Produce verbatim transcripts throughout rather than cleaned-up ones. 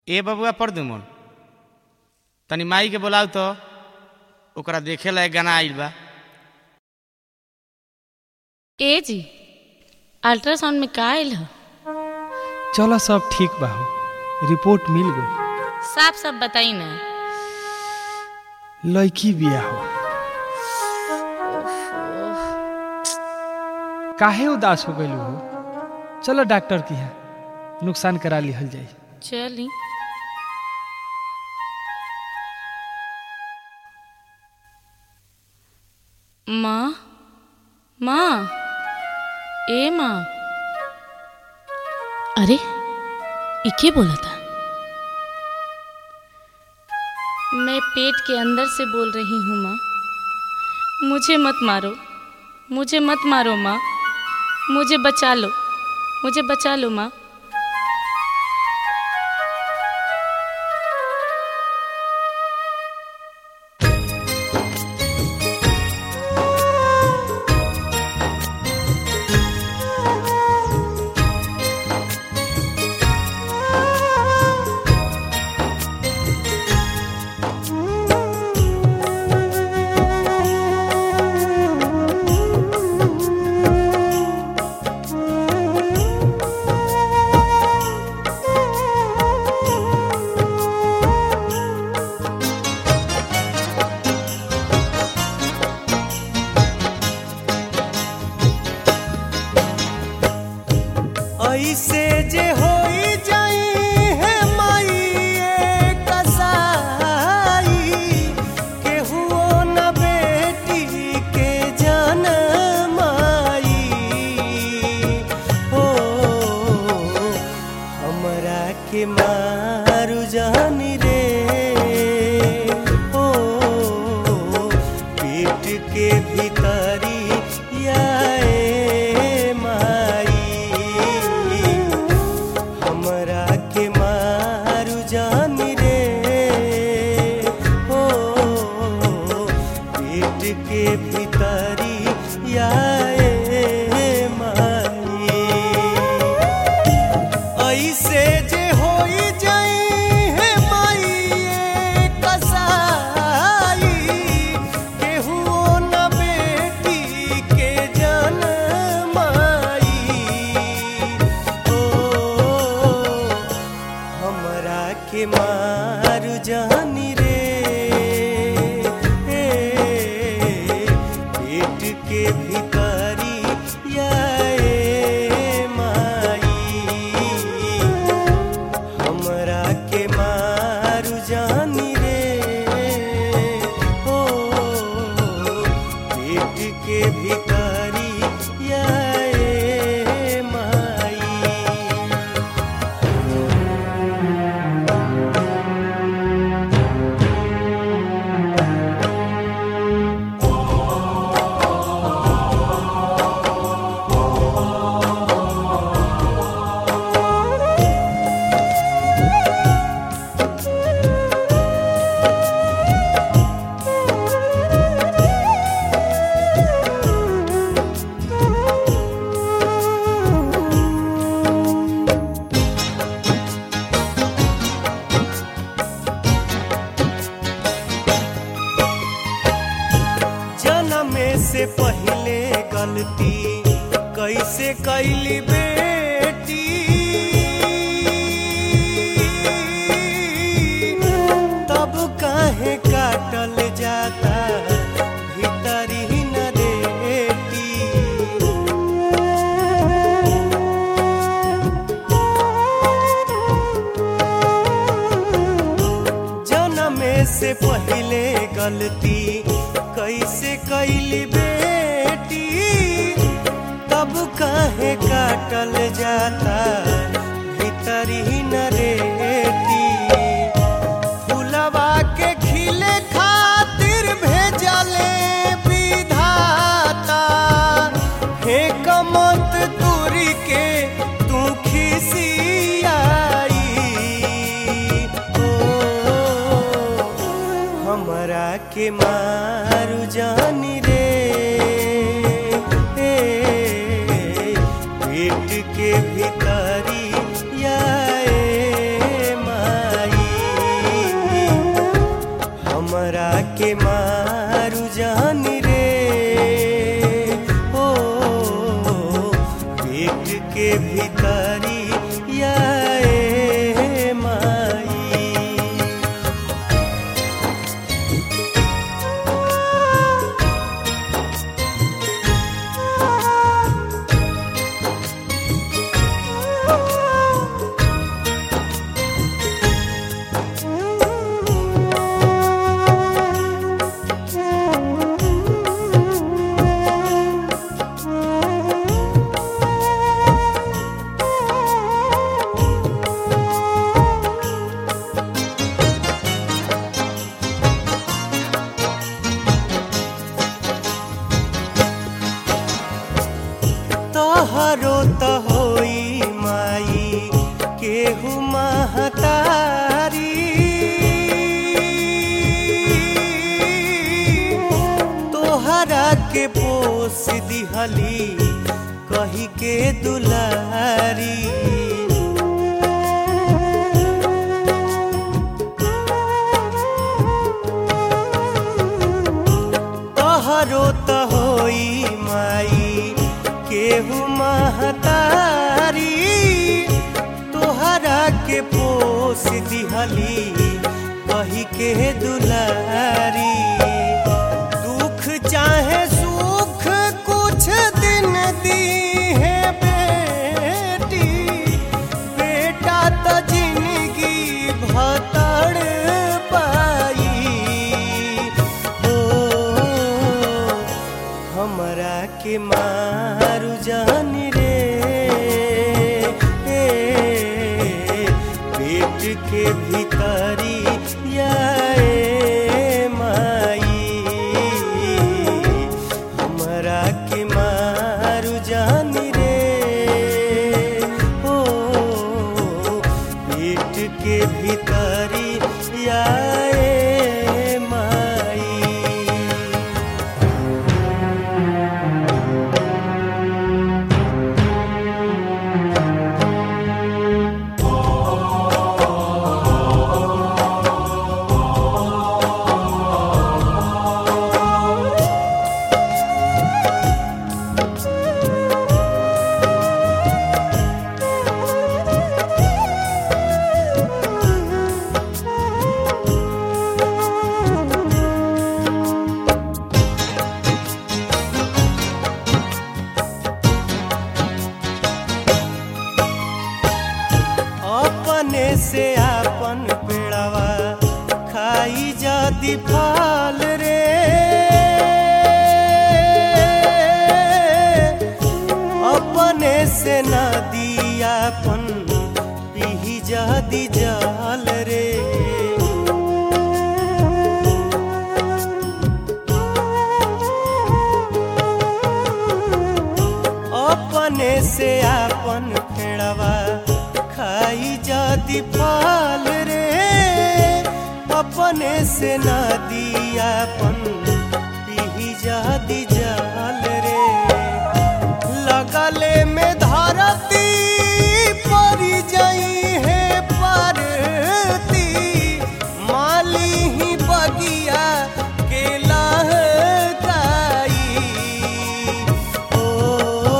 ए बबुआ परदुमन तनी माई के बोलाऊ तो ओकरा देखे ला एक गाना आइल बा। ए जी अल्ट्रासाउंड में का आइल ह? चलो सब ठीक बा हो, रिपोर्ट मिल गई। साफ साफ बताई ना। लड़की बिया हो। काहे उदास हो गइल हो? चलो डॉक्टर की है, नुकसान करा लिहल जाई। चली माँ माँ ए माँ। अरे इके बोला था? मैं पेट के अंदर से बोल रही हूँ माँ, मुझे मत मारो, मुझे मत मारो माँ, मुझे बचा लो, मुझे बचा लो माँ। ऐसे जे होई जाई है माई ए कसाई, केहुओ न बेटी के जनमाई। हो हमरा के मारू जानी रे, हो पेट के भीतरी याए के भीतरी याए माई। ऐसे जे होई जाई है माई ए कसाई, केहुओ न बेटी के जनमाई। ओ हमरा के मारू जानी रे, के भीतरी याए माई। हमरा के मारू जानी रे, हो पेट के भीतरी याए माई। से पहले गलती कैसे कैली बेटी, तब काहे काटल जाता भीतरी न रेटी। जन्मे से पहले गलती कैसे कैली बेटी, तब काहे काटल जाता भीतरी न रेटी। फुलवा के खिले खातिर भेजले विधाता, हे कमत दूरी के तू खिसियाई। ओ हमरा के मारू जानी रे, पेट के भीतरी याए माई। के मारू जान रे ओ पेट के भीतरी या ए माई। तोहरो त होई माई केहू महतारी तोहरा के पोस दिहली कही के दुलारी। तोहरो त होई माई केहू महतारी तोहरा के पोस दिहली कही के दुलारी। दुख चाहे सुख कुछ दिन दी है बेटी बेटा तो जिंदगी भतड़ पाई ओ हमरा के मारू जान रे ए पेट के भीतरी या ए माई। हमरा के मारू जान रे ओ पेट के भीतरी या ए माई। अपने से आपन पेड़वा खाई जाती फल रे अपने से नदी आपन पी जाती जल रे। अपने से आपन पेड़वा खाई जाती फल रे अपने से नदी आपन पी जाती जल रे। लगले में धरती परी जाई है परती माली ही बगिया के लहकाई ओ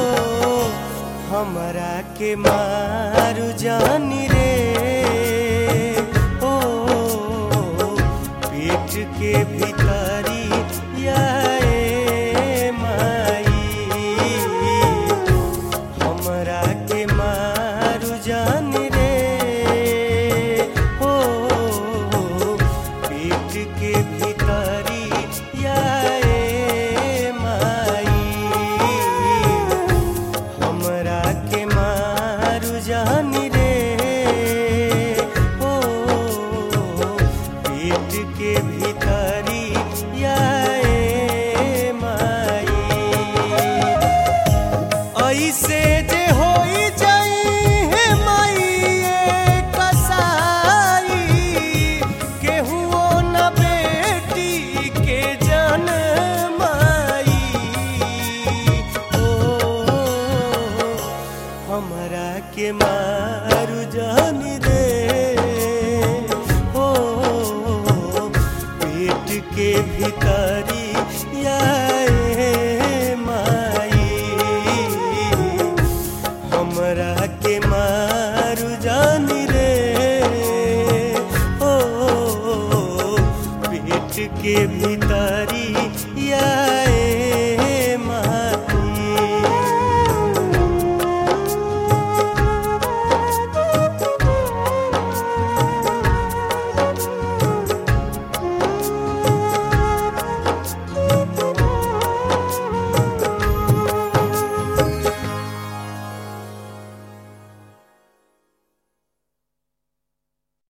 हमरा के मारू जान रे ओ पेट के भीतरी या ए हमरा के मारू जानी रे ओ पेट के भी